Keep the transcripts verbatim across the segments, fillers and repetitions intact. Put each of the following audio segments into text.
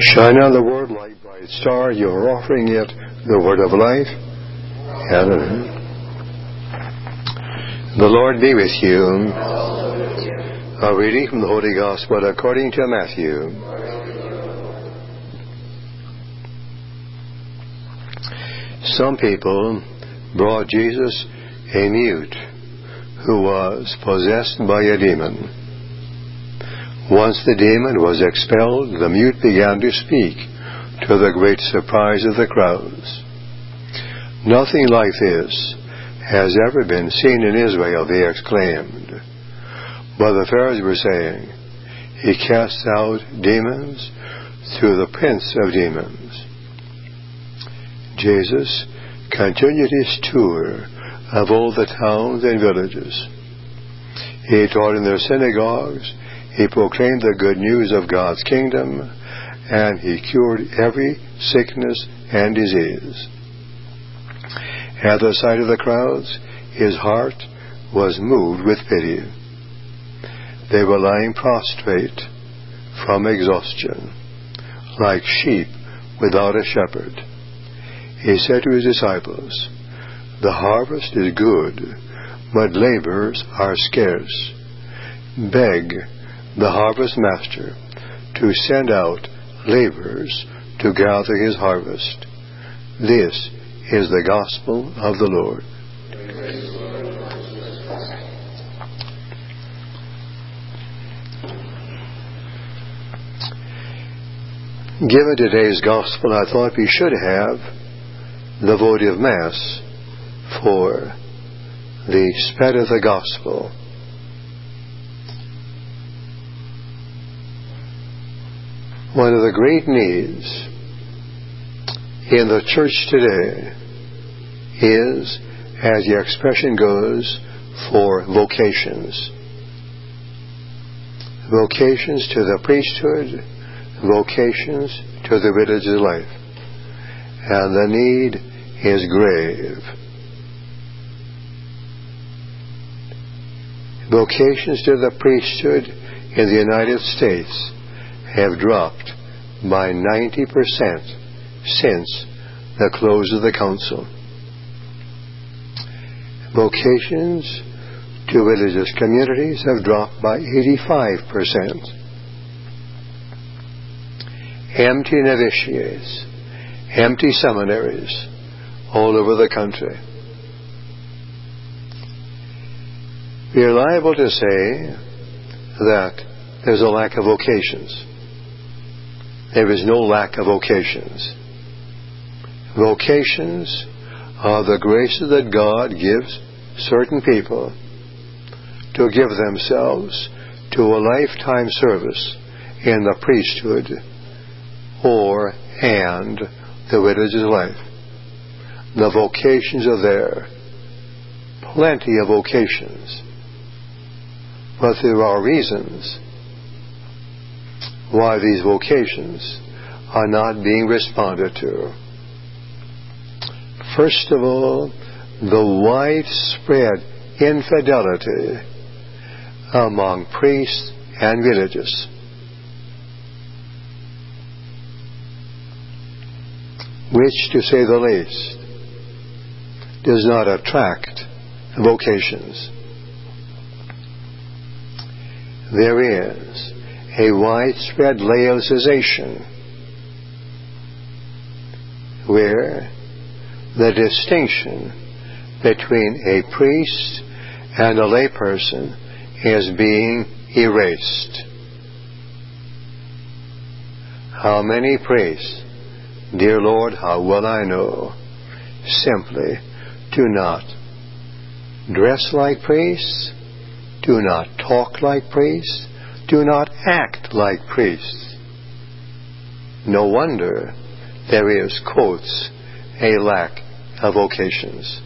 Shine on the word like bright star. You are offering it the word of life. Hallelujah. The Lord be with you. A reading from the Holy Gospel according to Matthew. Some people brought Jesus a mute who was possessed by a demon. Once the demon was expelled, the mute began to speak, to the great surprise of the crowds. Nothing like this has ever been seen in Israel, they exclaimed. But the Pharisees were saying, He casts out demons through the prince of demons. Jesus continued his tour of all the towns and villages. He taught in their synagogues. He proclaimed the good news of God's kingdom, and he cured every sickness and disease. At the sight of the crowds, his heart was moved with pity. They were lying prostrate from exhaustion, like sheep without a shepherd. He said to his disciples, The harvest is good, but laborers are scarce. Beg the harvest master to send out laborers to gather his harvest. This is the gospel of the Lord. Given today's gospel, I thought we should have the votive Mass for the spread of the gospel. One of the great needs in the church today is, as the expression goes, for vocations. Vocations to the priesthood, vocations to the religious life. And the need is grave. Vocations to the priesthood in the United States have dropped by ninety percent since the close of the council. Vocations to religious communities have dropped by eighty-five percent. Empty novitiates, empty seminaries all over the country. We are liable to say that there's a lack of vocations. There is no lack of vocations. Vocations are the graces that God gives certain people to give themselves to a lifetime service in the priesthood or and the religious life. The vocations are there. Plenty of vocations. But there are reasons why these vocations are not being responded to. First of all, the widespread infidelity among priests and religious. Which, to say the least, does not attract vocations. There is a widespread laicization where the distinction between a priest and a layperson is being erased. How many priests, dear Lord, how well I know, simply do not dress like priests, do not talk like priests, do not act like priests. No wonder there is, quotes, a lack of vocations.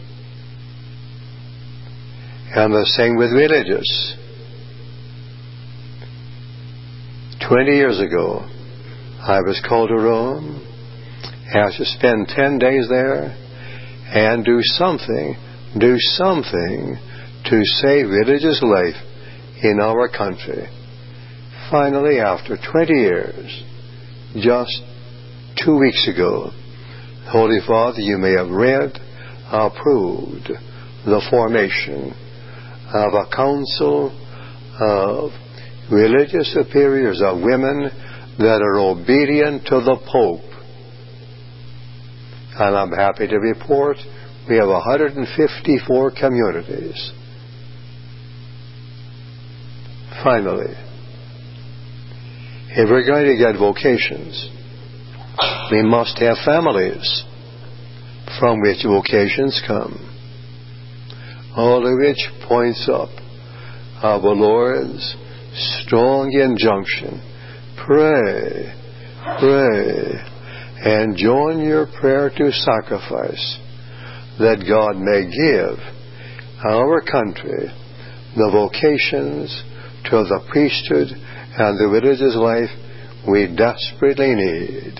And the same with religious. Twenty years ago, I was called to Rome, had to spend ten days there, and do something, do something to save religious life in our country. Finally, after twenty years, just two weeks ago. Holy Father, you may have read, approved the formation of a council of religious superiors, of women that are obedient to the Pope. And I'm happy to report we have one hundred fifty-four communities. Finally, if we're going to get vocations, we must have families from which vocations come. All of which points up of the Lord's strong injunction. Pray, pray, and join your prayer to sacrifice, that God may give our country the vocations to the priesthood and the religious life we desperately need.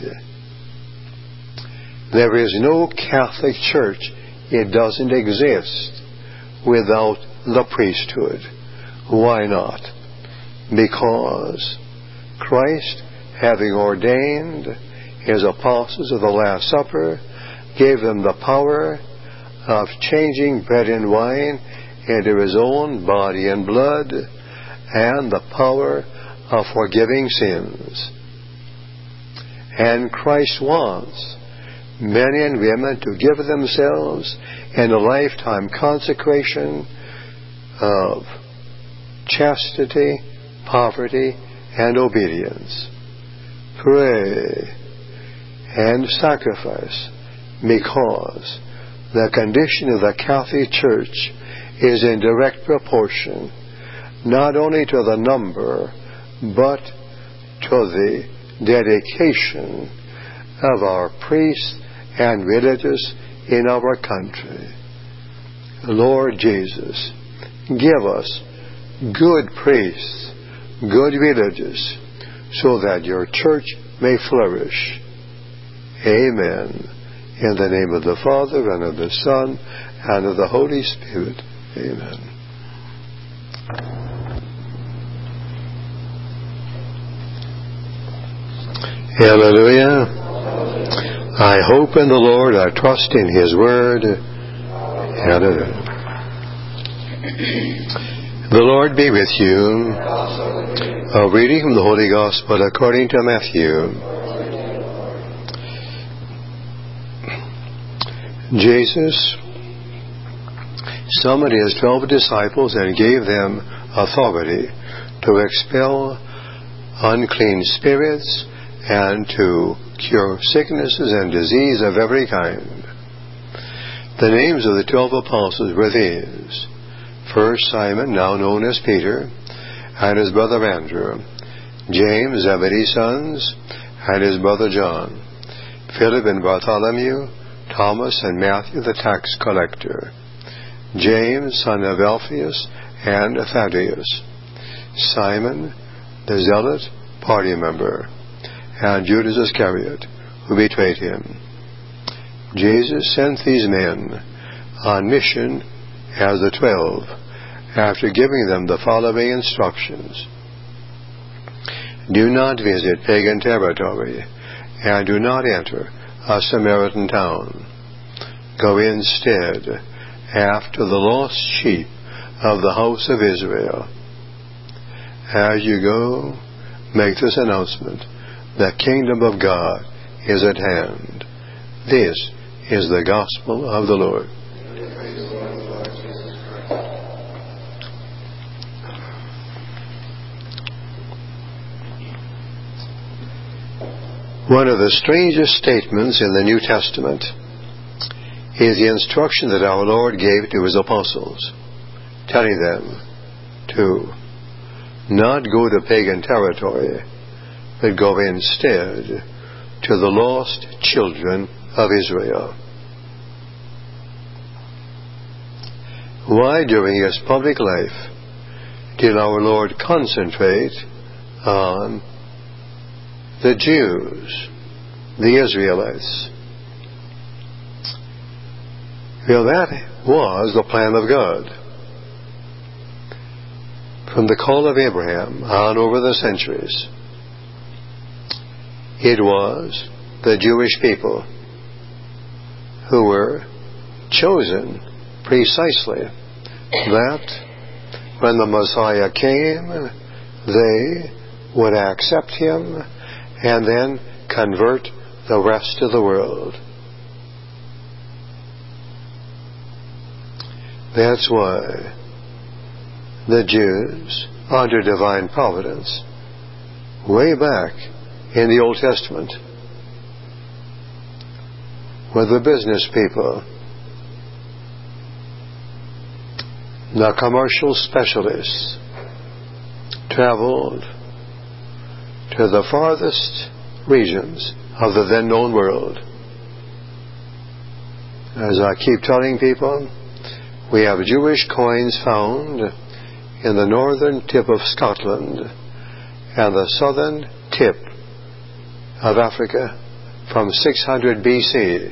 There is no Catholic Church, it doesn't exist, without the priesthood. Why not? Because Christ, having ordained his apostles of the Last Supper, gave them the power of changing bread and wine into his own body and blood, and the power of forgiving sins. And Christ wants men and women to give themselves in a lifetime consecration of chastity, poverty, and obedience. Pray and sacrifice, because the condition of the Catholic Church is in direct proportion not only to the number but to the dedication of our priests and religious in our country. Lord Jesus, give us good priests, good religious, so that your church may flourish. Amen. In the name of the Father, and of the Son, and of the Holy Spirit. Amen. Hallelujah. I hope in the Lord, I trust in his word. Hallelujah. The Lord be with you. A reading from the Holy Gospel according to Matthew. Jesus summoned his twelve disciples and gave them authority to expel unclean spirits and to cure sicknesses and disease of every kind. The names of the twelve apostles were these: first Simon, now known as Peter, and his brother Andrew; James, Zebedee's sons, and his brother John; Philip and Bartholomew; Thomas and Matthew the tax collector; James, son of Alphaeus, and Thaddeus; Simon the zealot, party member; and Judas Iscariot, who betrayed him. Jesus sent these men on mission as the twelve, after giving them the following instructions: do not visit pagan territory, and do not enter a Samaritan town. Go instead after the lost sheep of the house of Israel. As you go, make this announcement: the kingdom of God is at hand. This is the gospel of the Lord. One of the strangest statements in the New Testament is the instruction that our Lord gave to his apostles, telling them to not go to pagan territory, but go instead to the lost children of Israel. Why, during his public life, did our Lord concentrate on the Jews, the Israelites? Well, that was the plan of God. From the call of Abraham on over the centuries, it was the Jewish people who were chosen precisely that when the Messiah came, they would accept him and then convert the rest of the world. That's why the Jews, under divine providence, way back in the Old Testament, were the business people, the commercial specialists, traveled to the farthest regions of the then known world. As I keep telling people, we have Jewish coins found in the northern tip of Scotland and the southern tip of Africa from six hundred B C.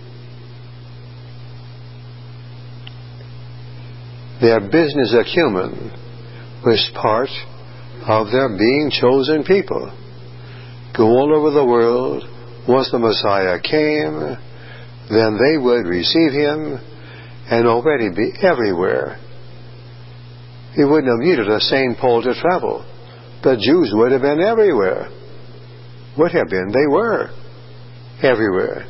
Their business acumen was part of their being chosen people. Go all over the world. Once the Messiah came, then they would receive him and already be everywhere. He wouldn't have needed a Saint Paul to travel. The Jews would have been everywhere. Would have been. They were everywhere.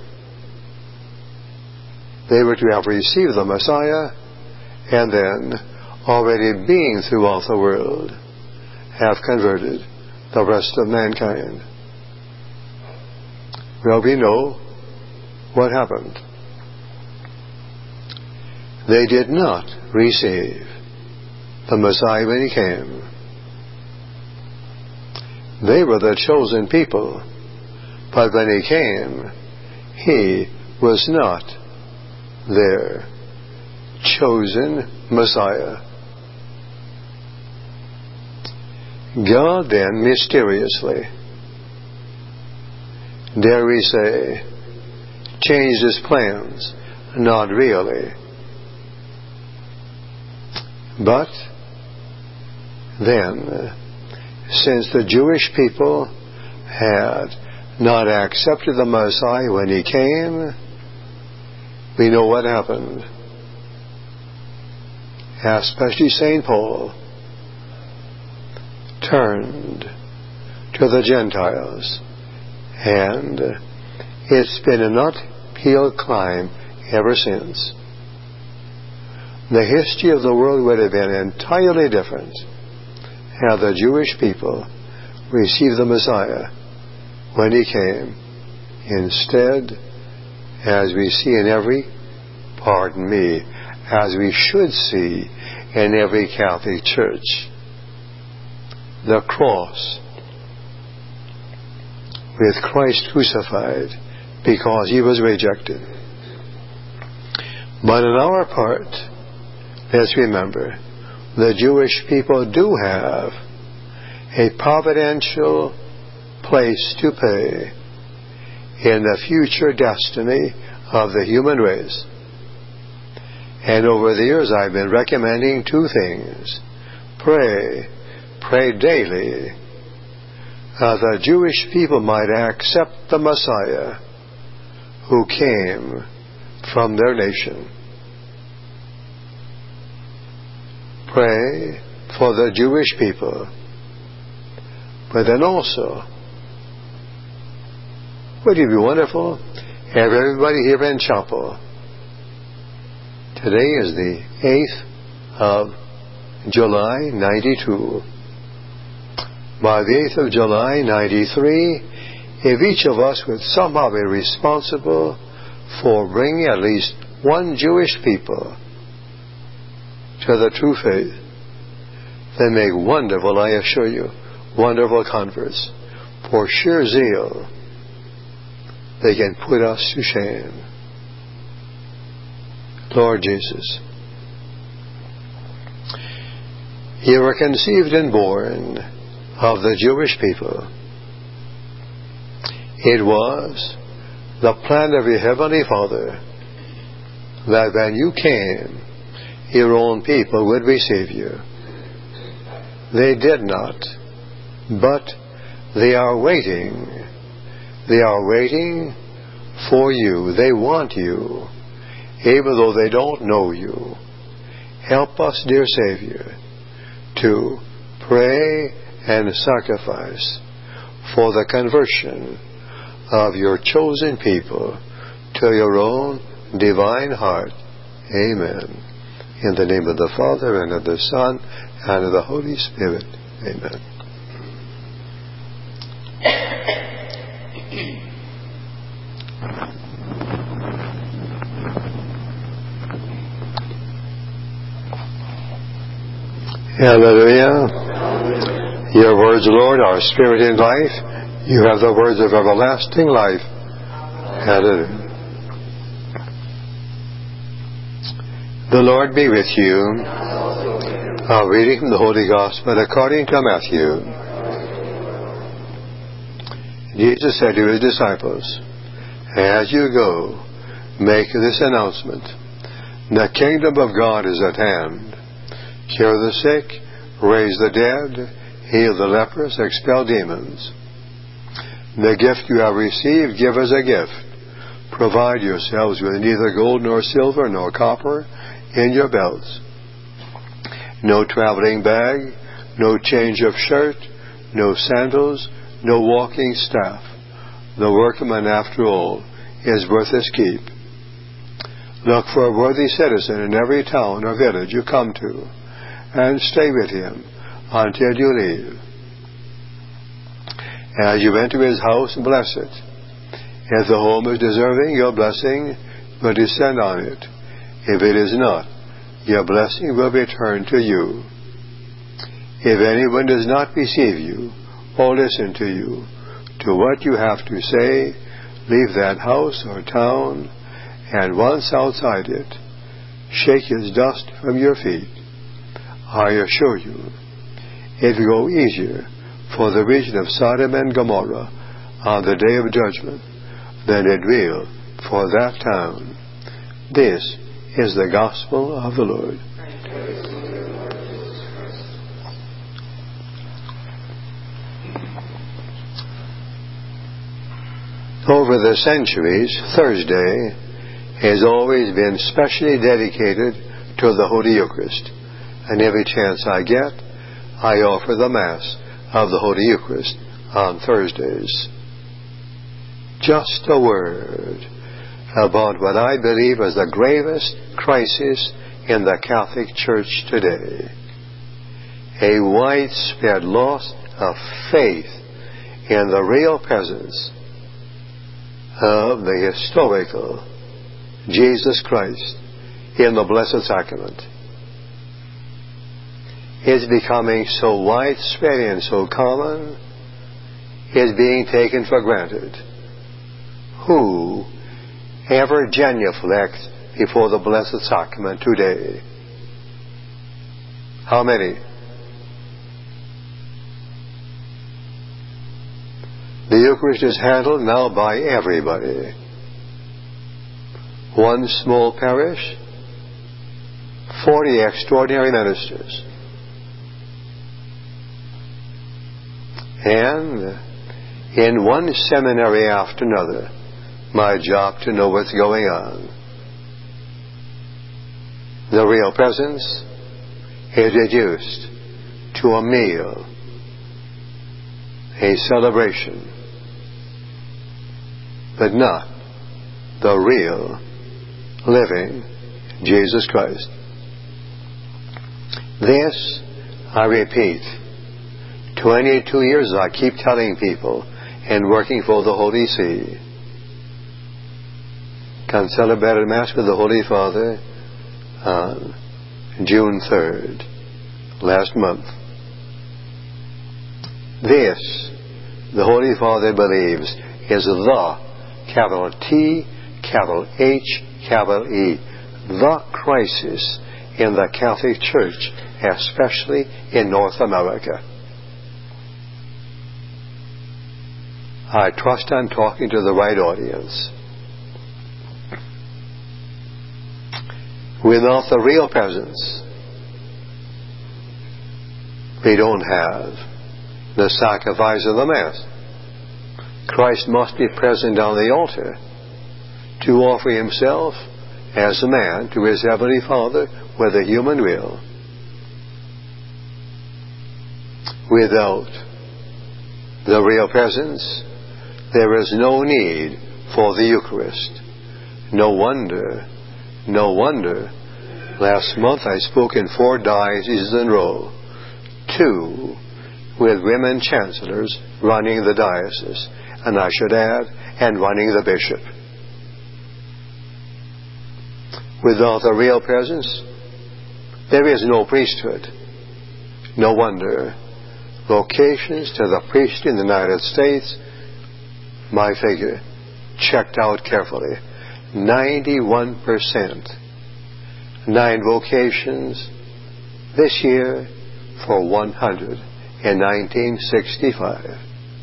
They were to have received the Messiah and then, already being throughout the world, have converted the rest of mankind. Well, we know what happened. They did not receive the Messiah when he came. They were the chosen people, but when he came, he was not their chosen Messiah. God then mysteriously, dare we say, changed his plans. Not really. But then, since the Jewish people had not accepted the Messiah when he came, we know what happened. Especially Saint Paul turned to the Gentiles, and it's been an uphill climb ever since. The history of the world would have been entirely different had the Jewish people received the Messiah when he came. Instead, as we see in every, pardon me, as we should see in every Catholic church, the cross with Christ crucified because he was rejected. But on our part, let's remember, the Jewish people do have a providential place to play in the future destiny of the human race. And over the years I've been recommending two things. Pray, pray daily, that the Jewish people might accept the Messiah who came from their nation. Pray for the Jewish people. But then also, would it be wonderful if everybody here in chapel, today is the eighth of July, ninety-two. By the eighth of July, ninety-three, if each of us would somehow be responsible for bringing at least one Jewish people to the true faith, they make wonderful, I assure you, wonderful converts. For sheer zeal, they can put us to shame. Lord Jesus, you were conceived and born of the Jewish people. It was the plan of your Heavenly Father that when you came, your own people would receive you. They did not, but they are waiting They are waiting for you. They want you, even though they don't know you. Help us, dear Savior, to pray and sacrifice for the conversion of your chosen people to your own divine heart. Amen. In the name of the Father, and of the Son, and of the Holy Spirit. Amen. Hallelujah. Your words, Lord, are spirit and life. You have the words of everlasting life. Hallelujah. The Lord be with you. A reading from the Holy Gospel according to Matthew. Jesus said to his disciples, as you go, make this announcement. The kingdom of God is at hand. Cure the sick, raise the dead, heal the lepers, expel demons. The gift you have received, give as a gift. Provide yourselves with neither gold nor silver nor copper in your belts. No traveling bag, no change of shirt, no sandals, no walking staff. The workman, after all, is worth his keep. Look for a worthy citizen in every town or village you come to, and stay with him until you leave. As you enter his house, bless it. If the home is deserving, your blessing will descend on it. If it is not, your blessing will return to you. If anyone does not receive you or listen to you, to what you have to say, leave that house or town, and once outside it, shake his dust from your feet. I assure you, it will go easier for the region of Sodom and Gomorrah on the day of judgment than it will for that town. This is the gospel of the Lord. Over the centuries, Thursday has always been specially dedicated to the Holy Eucharist. And every chance I get, I offer the Mass of the Holy Eucharist on Thursdays. Just a word about what I believe is the gravest crisis in the Catholic Church today. A widespread loss of faith in the real presence of the historical Jesus Christ in the Blessed Sacrament. Is becoming so widespread and so common, is being taken for granted. Who ever genuflects before the Blessed Sacrament today? How many? The Eucharist is handled now by everybody. One small parish, forty extraordinary ministers. And in one seminary after another, my job to know what's going on. The real presence is reduced to a meal, a celebration, but not the real, living Jesus Christ. This, I repeat, twenty-two years I keep telling people and working for the Holy See. Can celebrate a Mass with the Holy Father on June third, last month. This, the Holy Father believes, is the, capital T, capital H, capital E, the crisis in the Catholic Church, especially in North America. I trust I'm talking to the right audience. Without the real presence, we don't have the sacrifice of the Mass. Christ must be present on the altar to offer himself as a man to his heavenly Father with a human will. Without the real presence, there is no need for the Eucharist. No wonder, no wonder, last month I spoke in four dioceses in a row, two with women chancellors running the diocese, and I should add, and running the bishop. Without the real presence, there is no priesthood. No wonder vocations to the priest in the United States, my figure, checked out carefully, ninety-one percent. Nine vocations this year for one hundred in nineteen sixty-five.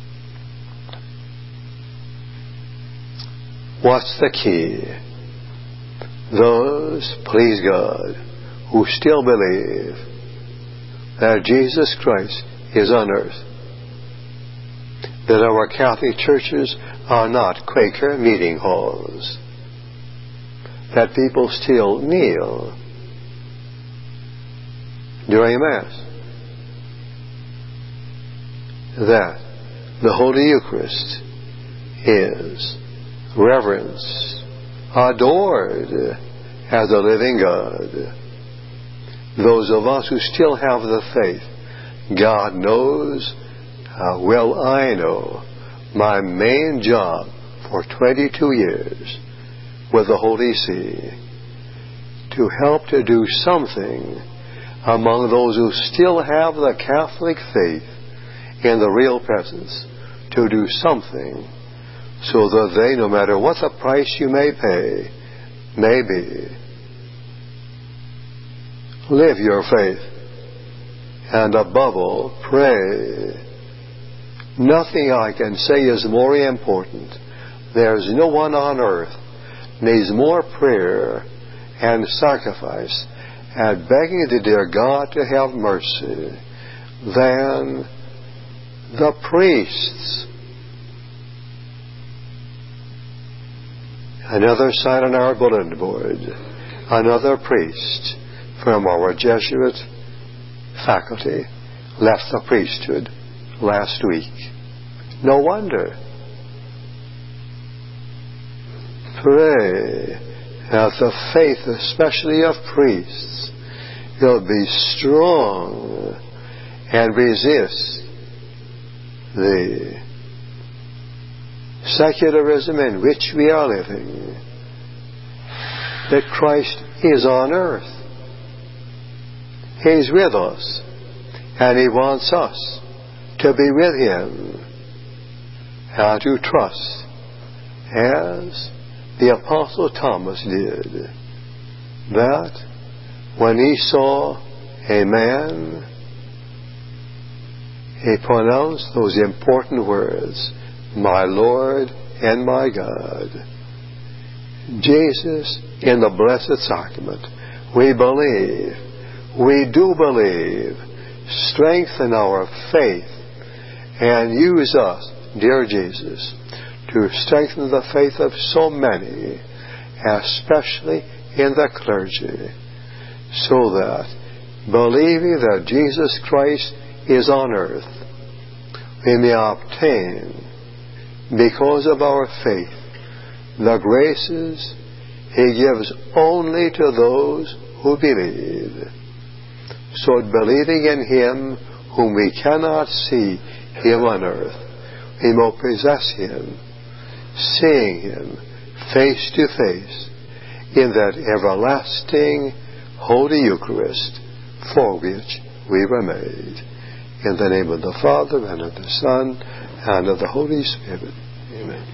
What's the key? Those, please God, who still believe that Jesus Christ is on earth, that our Catholic churches are not Quaker meeting halls, that people still kneel during Mass, that the Holy Eucharist is reverenced, adored as a living God. Those of us who still have the faith, God knows how well I know my main job for twenty-two years with the Holy See, to help to do something among those who still have the Catholic faith in the real presence, to do something so that they, no matter what the price you may pay may be, live your faith, and above all, pray. Nothing I can say is more important. There's no one on earth needs more prayer and sacrifice and begging the dear God to have mercy than the priests. Another sign on our bulletin board, another priest from our Jesuit faculty left the priesthood last week. No wonder. Pray that the faith, especially of priests, will be strong and resist the secularism in which we are living, that Christ is on earth. He's with us, and He wants us to be with Him and to trust, as the Apostle Thomas did, that when he saw a man, he pronounced those important words, "My Lord and my God." Jesus in the Blessed Sacrament. We believe, we do believe. Strengthen our faith and use us, dear Jesus, to strengthen the faith of so many, especially in the clergy, so that, believing that Jesus Christ is on earth, we may obtain, because of our faith, the graces He gives only to those who believe. So, believing in Him whom we cannot see here on earth, we may possess Him, seeing Him face to face in that everlasting Holy Eucharist for which we were made. In the name of the Father, and of the Son, and of the Holy Spirit. Amen.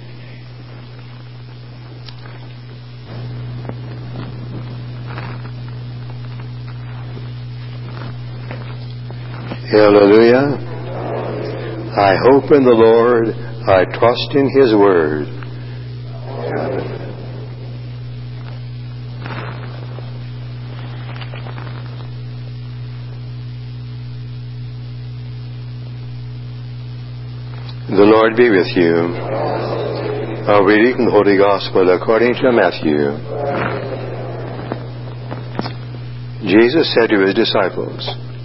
Hallelujah. I hope in the Lord. I trust in His Word. Hallelujah. The Lord be with you. A reading from the Holy Gospel according to Matthew. Jesus said to his disciples,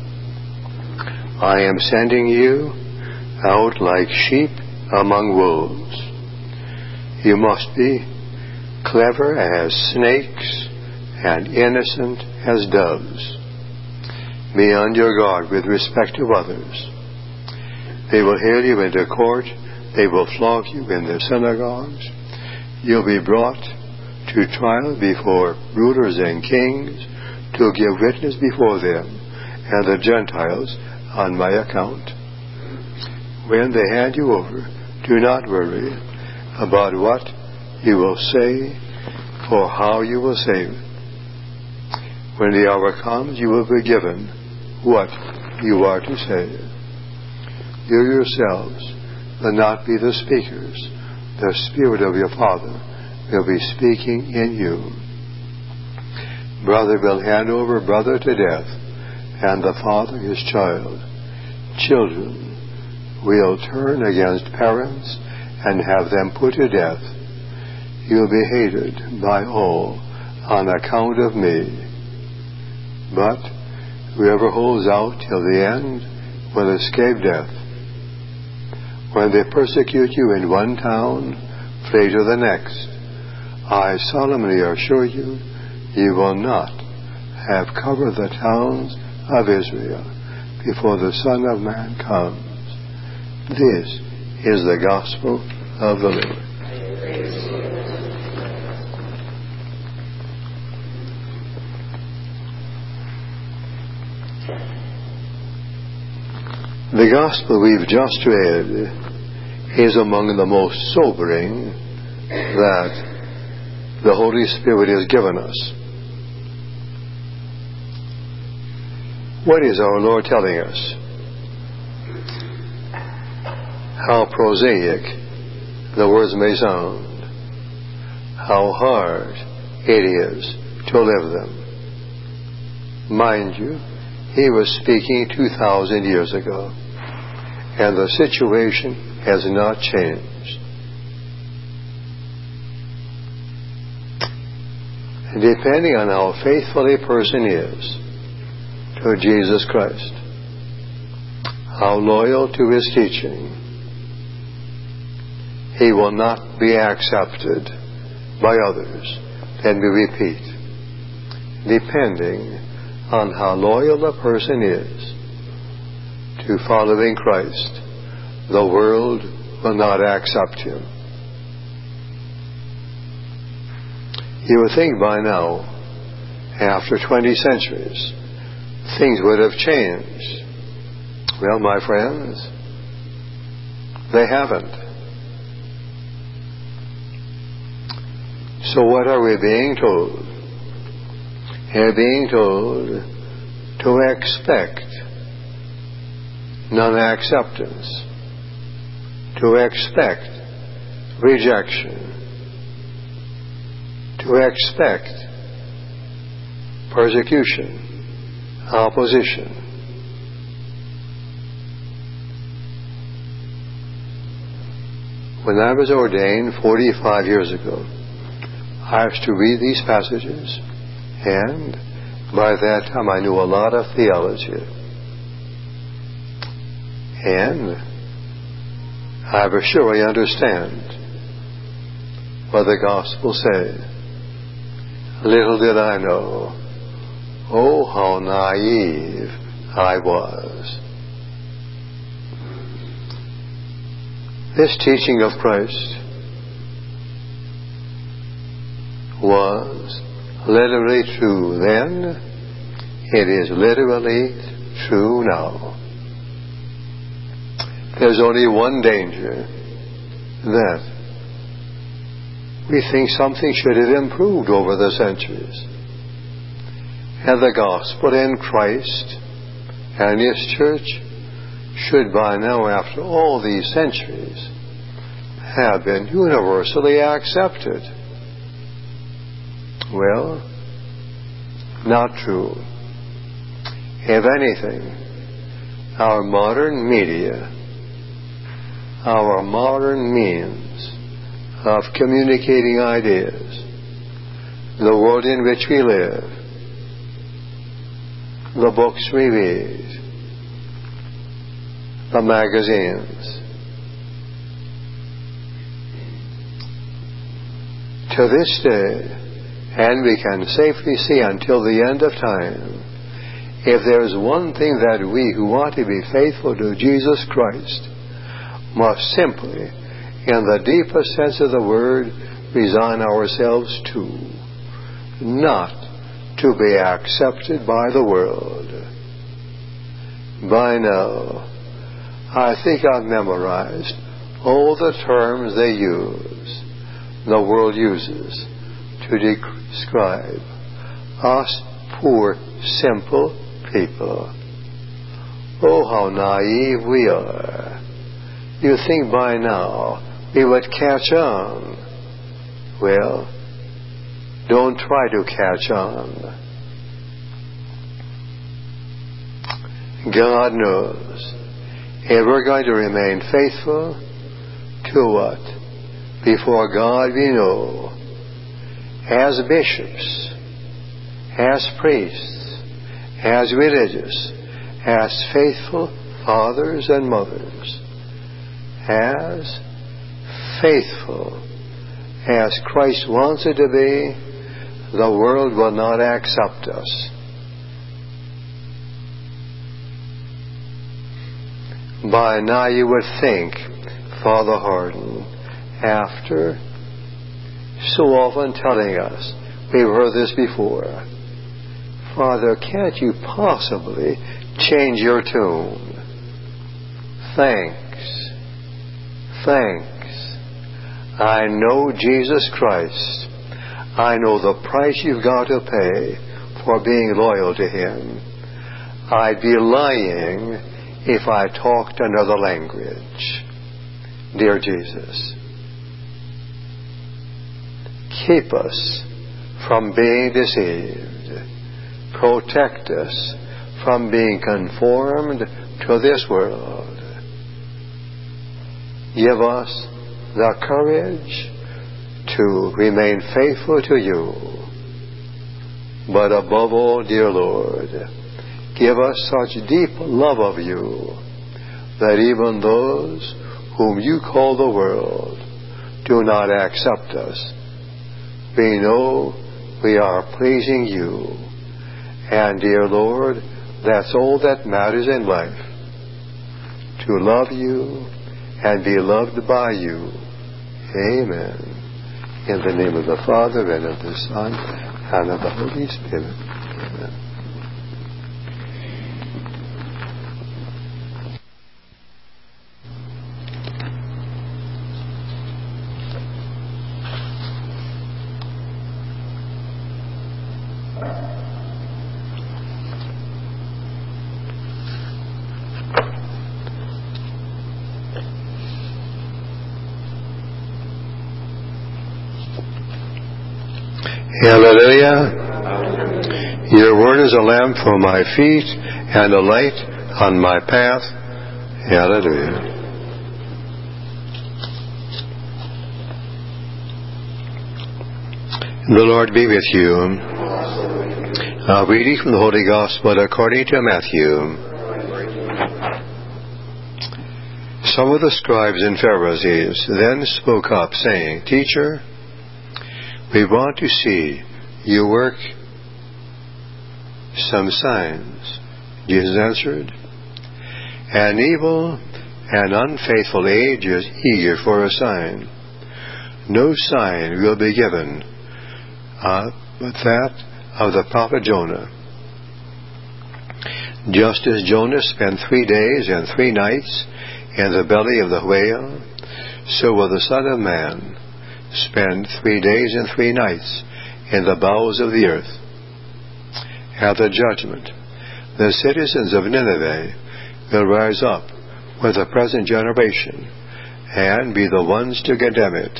I am sending you out like sheep among wolves. You must be clever as snakes and innocent as doves. Be on your guard with respect to others. They will hail you into court. They will flog you in the synagogues. You'll be brought to trial before rulers and kings to give witness before them and the Gentiles on my account. When they hand you over, do not worry about what you will say or how you will say it. When the hour comes, you will be given what you are to say. You yourselves will not be the speakers. The Spirit of your Father will be speaking in you. Brother will hand over brother to death, and the father his child. Children will turn against parents and have them put to death. You will be hated by all on account of me. But whoever holds out till the end will escape death. When they persecute you in one town, flee to the next. I solemnly assure you, you will not have covered the towns of Israel before the Son of Man comes. This is the gospel of the Lord. The gospel we've just read is among the most sobering that the Holy Spirit has given us. What is our Lord telling us? How prosaic the words may sound, how hard it is to live them. Mind you, he was speaking two thousand years ago, and the situation has not changed. And depending on how faithful a person is to Jesus Christ, how loyal to his teaching, he will not be accepted by others. Let me repeat. Depending on how loyal a person is to following Christ, the world will not accept him. You would think by now, after twenty centuries, things would have changed. Well, my friends, they haven't. So what are we being told? We're being told to expect non-acceptance, to expect rejection, to expect persecution, opposition. When I was ordained forty-five years ago, I used to read these passages, and by that time I knew a lot of theology. And I was sure I understand what the Gospel said. Little did I know, oh, how naive I was. This teaching of Christ was literally true then. It is literally true now. There's only one danger, that we think something should have improved over the centuries. And the gospel in Christ and his church should by now, after all these centuries, have been universally accepted. Well, not true. If anything, our modern media, our modern means of communicating ideas, the world in which we live, the books we read, the magazines. To this day, and we can safely see until the end of time, if there is one thing that we who want to be faithful to Jesus Christ must simply, in the deepest sense of the word, resign ourselves to, not to be accepted by the world. By now, I think I've memorized all the terms they use, the world uses, to describe us poor, simple people. Oh, how naive we are. You think by now we would catch on. Well, don't try to catch on. God knows. If we're going to remain faithful to what? Before God we know, as bishops, as priests, as religious, as faithful fathers and mothers, as faithful as Christ wants it to be, the world will not accept us. By now you would think, Father Hardin, after so often telling us, we've heard this before, Father, can't you possibly change your tune? Thanks. Thanks. I know Jesus Christ. I know the price you've got to pay for being loyal to Him. I'd be lying if I talked another language. Dear Jesus, keep us from being deceived. Protect us from being conformed to this world. Give us the courage to remain faithful to you. But above all, dear Lord, give us such deep love of you that even those whom you call the world do not accept us. We know we are pleasing you. And, dear Lord, that's all that matters in life. To love you and be loved by you. Amen. In the name of the Father, and of the Son, and of the Holy Spirit. Amen. Hallelujah. Your word is a lamp for my feet and a light on my path. Hallelujah. The Lord be with you. A reading from the Holy Gospel according to Matthew. Some of the scribes and Pharisees then spoke up, saying, Teacher, we want to see you work some signs. Jesus answered, An evil and unfaithful age is eager for a sign. No sign will be given uh, but that of the prophet Jonah. Just as Jonah spent three days and three nights in the belly of the whale, so will the Son of Man spend three days and three nights in the bowels of the earth. At the judgment, the citizens of Nineveh will rise up with the present generation and be the ones to condemn it.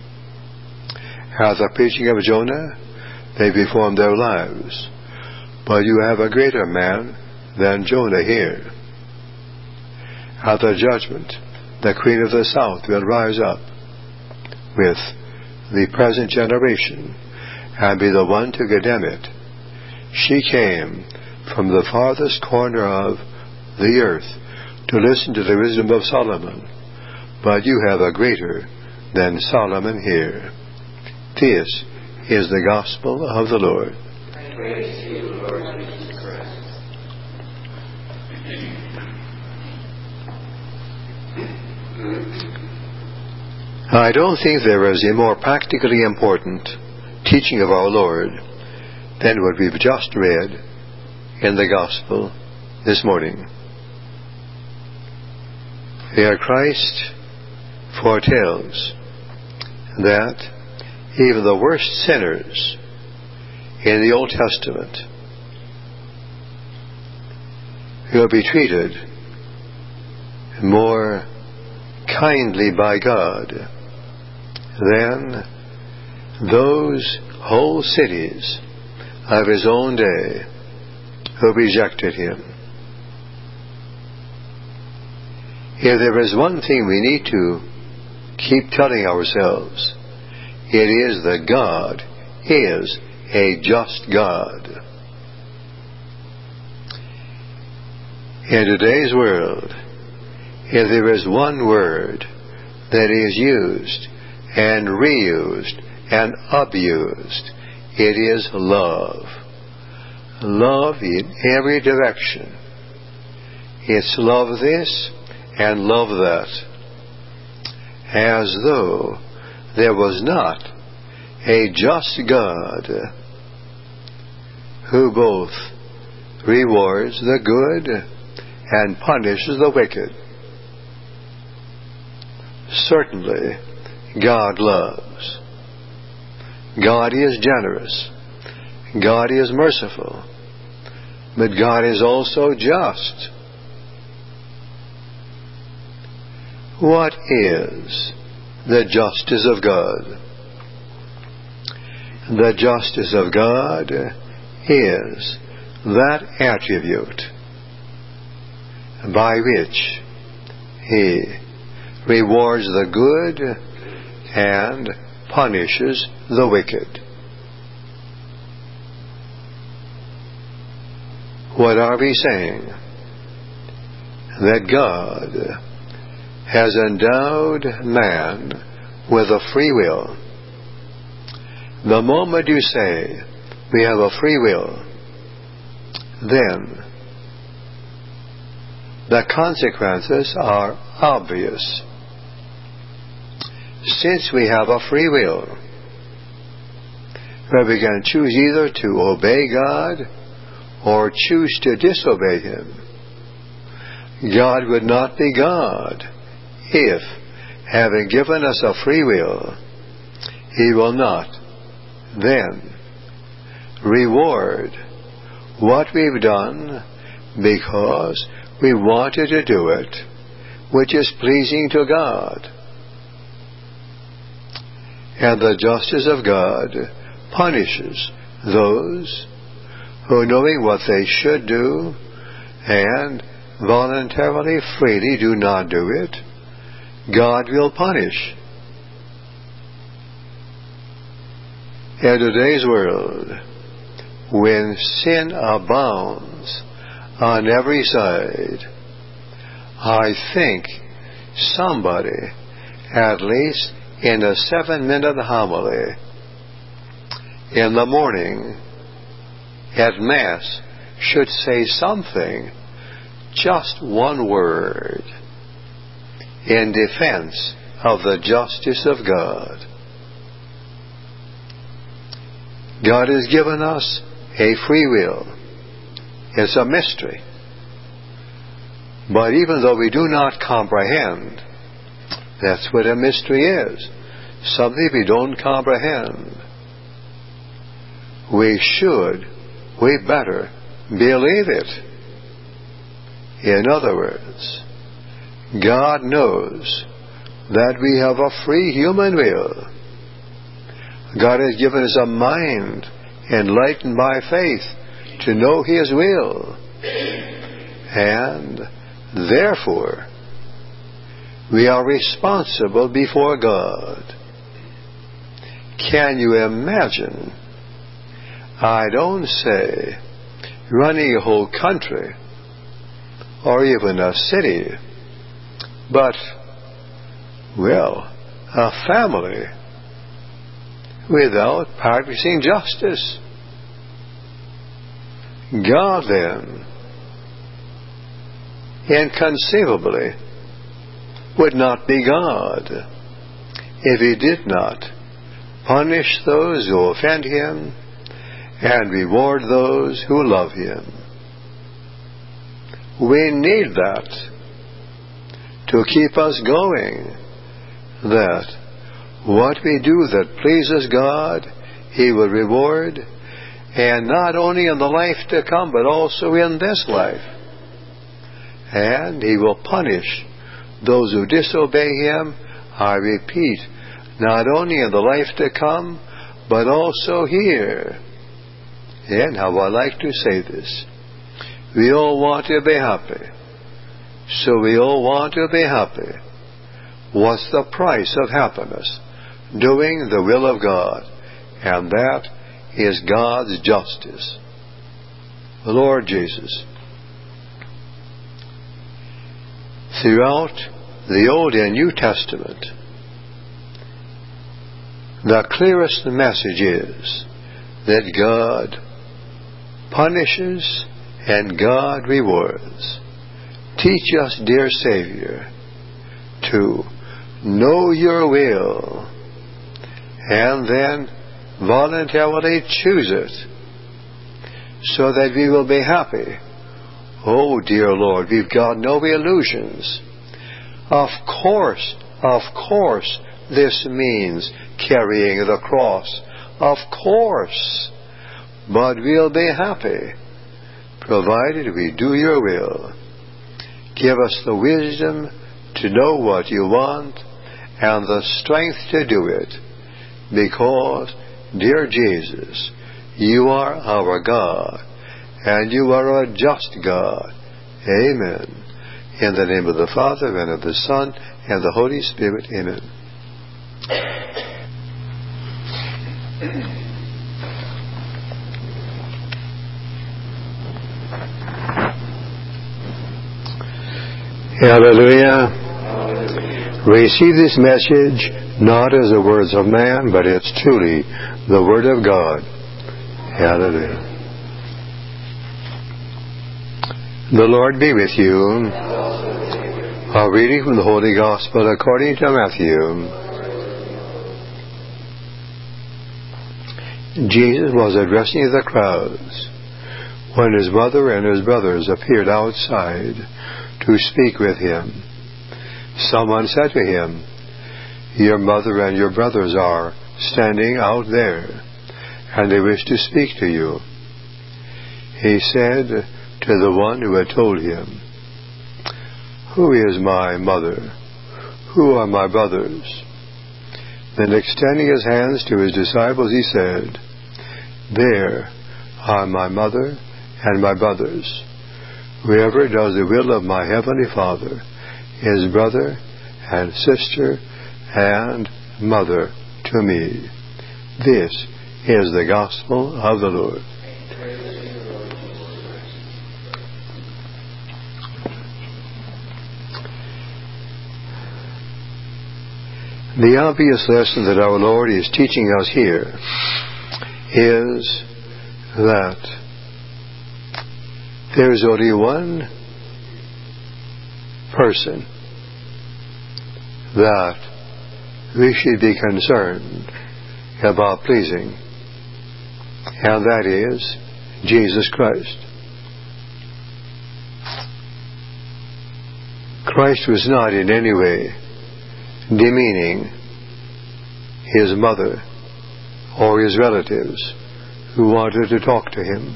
At the preaching of Jonah, they reformed their lives, but you have a greater man than Jonah here. At the judgment, the Queen of the South will rise up with the present generation and be the one to condemn it. She came from the farthest corner of the earth to listen to the wisdom of Solomon, but you have a greater than Solomon here. This is the gospel of the Lord. Praise to you, Lord Jesus Christ. I don't think there is a more practically important teaching of our Lord than what we've just read in the gospel this morning. Here Christ foretells that even the worst sinners in the Old Testament will be treated more kindly by God than those whole cities of his own day who rejected him. If there is one thing we need to keep telling ourselves, it is that God is a just God. In today's world, if there is one word that is used and reused and abused, it is love. Love in every direction. It's love this and love that, as though there was not a just God who both rewards the good and punishes the wicked. Certainly, God loves. God is generous. God is merciful. But God is also just. What is the justice of God? The justice of God is that attribute by which He rewards the good and punishes the wicked. What are we saying? That God has endowed man with a free will. The moment you say we have a free will, then the consequences are obvious. Since we have a free will, where we can choose either to obey God or choose to disobey Him, God would not be God if, having given us a free will, He will not then reward what we've done because we wanted to do it, which is pleasing to God. And the justice of God punishes those who, knowing what they should do and voluntarily, freely do not do it, God will punish. In today's world, when sin abounds on every side, I think somebody, at least in a seven-minute homily in the morning at Mass, should say something, just one word, in defense of the justice of God. God has given us a free will. It's a mystery. But even though we do not comprehend, that's what a mystery is. Something we don't comprehend. We should, we better believe it. In other words, God knows that we have a free human will. God has given us a mind enlightened by faith to know His will. And therefore, We are responsible before God. Can you imagine? I don't say running a whole country or even a city, but, well, a family without practicing justice. God, then, inconceivably would not be God if He did not punish those who offend Him and reward those who love Him. We need that to keep us going, that what we do that pleases God, He will reward, and not only in the life to come, but also in this life. And He will punish those who disobey Him, I repeat, not only in the life to come, but also here. And how I like to say this, we all want to be happy. So we all want to be happy. What's the price of happiness? Doing the will of God. And that is God's justice. The Lord Jesus, throughout the Old and New Testament, the clearest message is that God punishes and God rewards. Teach us, dear Savior, to know your will and then voluntarily choose it so that we will be happy. Oh, dear Lord, we've got no illusions. Of course, of course, this means carrying the cross. Of course. But we'll be happy, provided we do your will. Give us the wisdom to know what you want and the strength to do it, because, dear Jesus, you are our God, and you are a just God. Amen. In the name of the Father, and of the Son, and the Holy Spirit. Amen. Hallelujah. Receive this message not as the words of man, but it's truly the Word of God. Hallelujah. The Lord be with you. A reading from the Holy Gospel according to Matthew. Jesus was addressing the crowds when His mother and His brothers appeared outside to speak with Him. Someone said to Him, "Your mother and your brothers are standing out there, and they wish to speak to you." He said to the one who had told Him, "Who is my mother? Who are my brothers?" Then extending His hands to His disciples, He said, "There are my mother and my brothers. Whoever does the will of my heavenly Father is brother and sister and mother to me." This is the gospel of the Lord. The obvious lesson that our Lord is teaching us here is that there is only one person that we should be concerned about pleasing, and that is Jesus Christ. Christ was not in any way demeaning His mother or His relatives who wanted to talk to Him.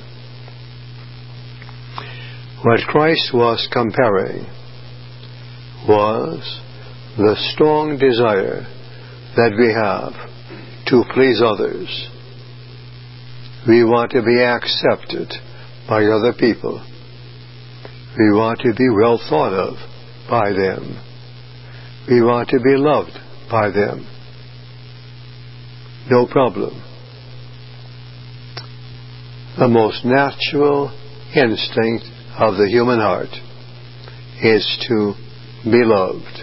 What Christ was comparing was the strong desire that we have to please others. We want to be accepted by other people. We want to be well thought of by them. We want to be loved by them. No problem. The most natural instinct of the human heart is to be loved.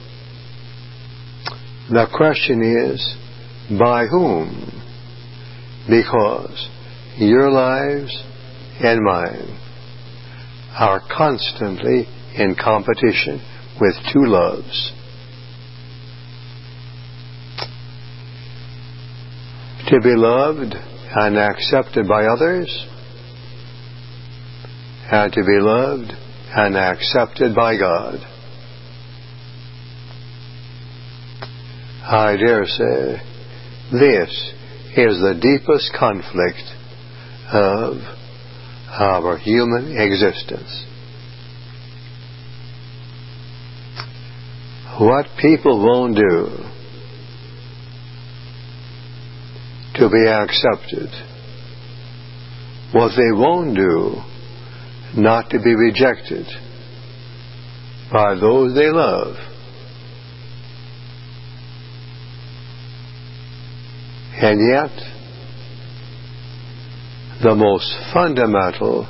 The question is, by whom? Because your lives and mine are constantly in competition with two loves. To be loved and accepted by others, and to be loved and accepted by God. I dare say this is the deepest conflict of our human existence. What people won't do to be accepted, what they won't do not to be rejected by those they love. And yet, the most fundamental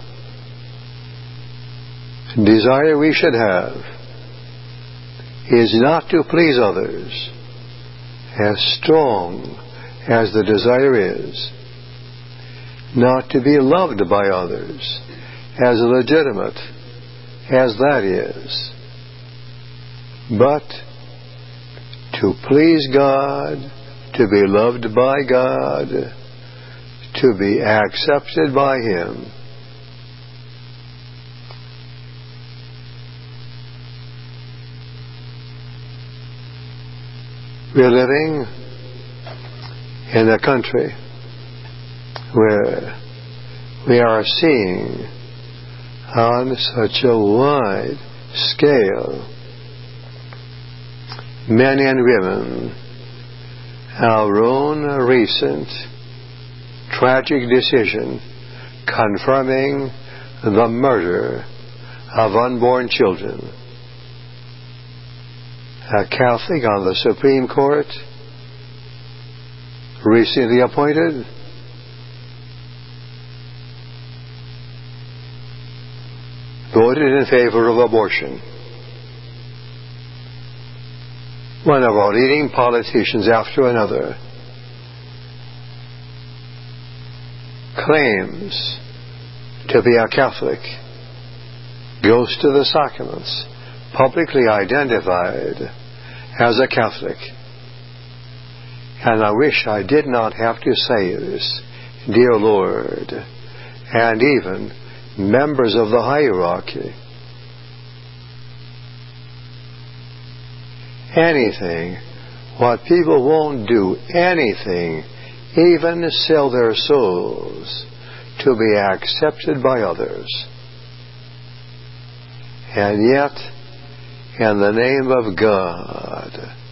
desire we should have is not to please others, as strong as the desire is, not to be loved by others, as legitimate as that is, but to please God, to be loved by God, to be accepted by Him. We're living in a country where we are seeing on such a wide scale men and women our own recent tragic decision confirming the murder of unborn children. A Catholic on the Supreme Court, recently appointed, voted in favor of abortion. One of our leading politicians after another claims to be a Catholic, goes to the sacraments, publicly identified as a Catholic. And I wish I did not have to say this, dear Lord, and even members of the hierarchy. Anything, what people won't do, anything, even sell their souls to be accepted by others. And yet, in the name of God,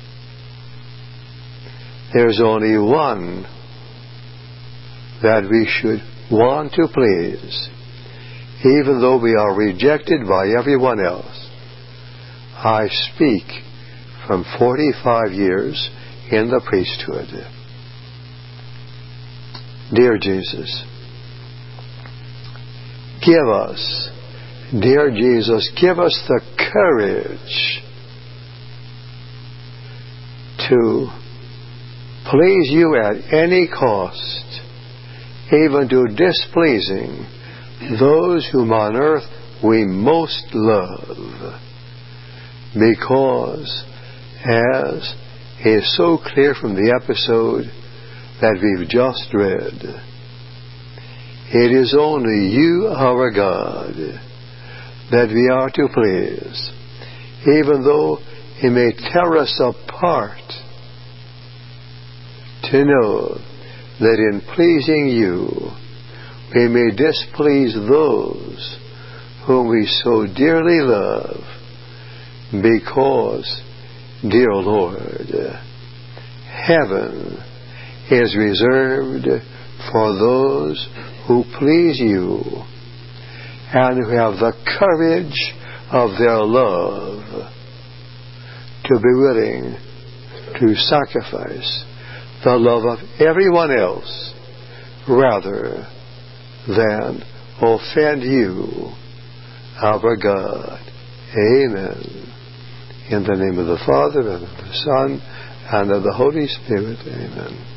there's only one that we should want to please, even though we are rejected by everyone else. I speak from forty-five years in the priesthood. Dear Jesus, give us, dear Jesus, give us the courage to please you at any cost, even to displeasing those whom on earth we most love, because, as is so clear from the episode that we've just read, it is only you, our God, that we are to please, even though He may tear us apart, to know that in pleasing you, we may displease those whom we so dearly love, because, dear Lord, heaven is reserved for those who please you and who have the courage of their love to be willing to sacrifice the love of everyone else rather than offend you, our God. Amen. In the name of the Father, and of the Son, and of the Holy Spirit. Amen.